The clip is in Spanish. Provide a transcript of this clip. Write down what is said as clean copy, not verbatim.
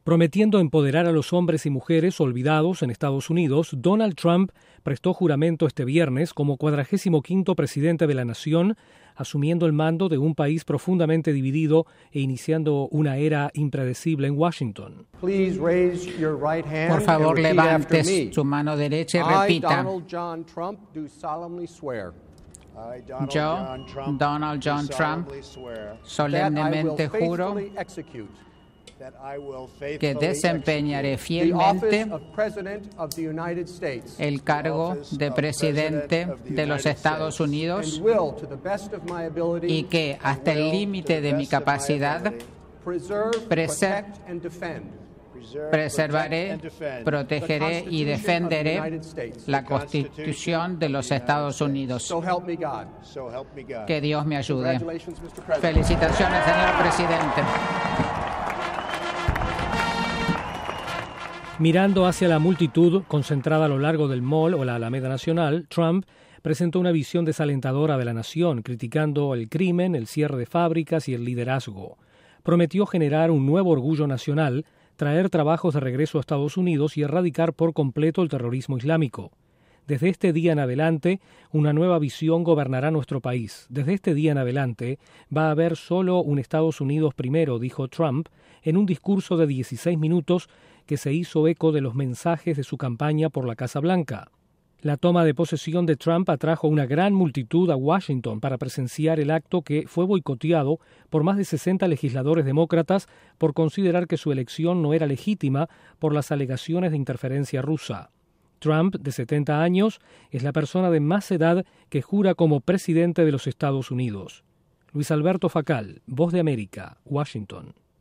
Prometiendo empoderar a los hombres y mujeres olvidados en Estados Unidos, Donald Trump prestó juramento este viernes como 45º presidente de la nación, asumiendo el mando de un país profundamente dividido e iniciando una era impredecible en Washington. Por favor, levante su mano derecha y repita. Yo, Donald John Trump, solemnemente juro que desempeñaré fielmente el cargo de presidente de los Estados Unidos y que, hasta el límite de mi capacidad, preservaré, protegeré y defenderé la Constitución de los Estados Unidos. Que Dios me ayude. Felicitaciones, señor presidente. Mirando hacia la multitud concentrada a lo largo del Mall o la Alameda Nacional, Trump presentó una visión desalentadora de la nación, criticando el crimen, el cierre de fábricas y el liderazgo. Prometió generar un nuevo orgullo nacional, traer trabajos de regreso a Estados Unidos y erradicar por completo el terrorismo islámico. Desde este día en adelante, una nueva visión gobernará nuestro país. Desde este día en adelante, va a haber solo un Estados Unidos primero, dijo Trump, en un discurso de 16 minutos que se hizo eco de los mensajes de su campaña por la Casa Blanca. La toma de posesión de Trump atrajo una gran multitud a Washington para presenciar el acto que fue boicoteado por más de 60 legisladores demócratas por considerar que su elección no era legítima por las alegaciones de interferencia rusa. Trump, de 70 años, es la persona de más edad que jura como presidente de los Estados Unidos. Luis Alberto Facal, Voz de América, Washington.